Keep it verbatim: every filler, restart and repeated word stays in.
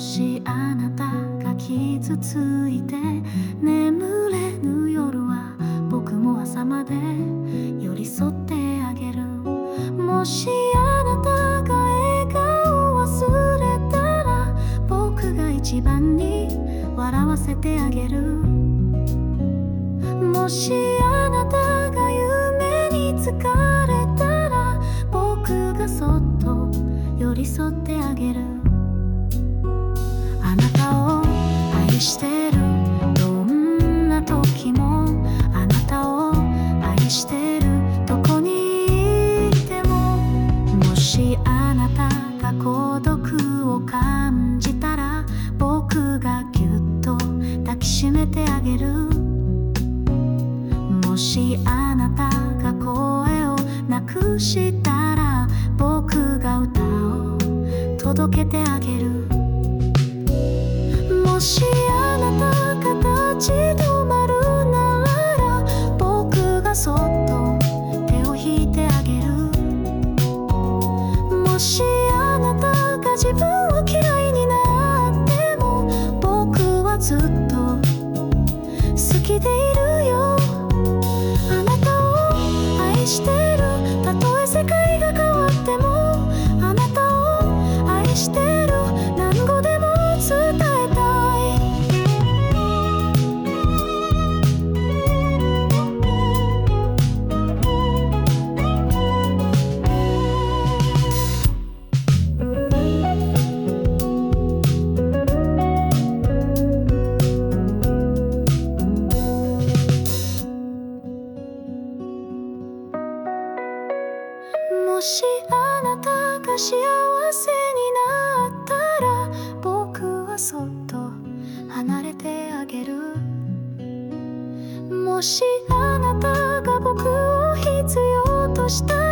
しあなたが傷ついて眠れぬ夜は僕も朝まで寄り添ってあげる。もしあなたが笑顔を忘れたら僕が一番に笑わせてあげる。もしあなたが夢に疲れたら僕がそっと寄り添ってあげる。あなたを愛してる、どんな時もあなたを愛してる、どこにいても。もしあなたが孤独を感じたら僕がぎゅっと抱きしめてあげる。もしあなたが声をなくしたら僕が歌を届けてあげる。もしあなたが立ち止まるなら僕がそっと手を引いてあげる。もしあなたが自分を嫌いになっても僕はずっと好きでいるよ。あなたを愛してる、たとえ世界が変わってもあなたを愛してる、何語でも伝えたい。もしあなたが幸せになったら僕はそっと離れてあげる。もしあなたが僕を必要としたら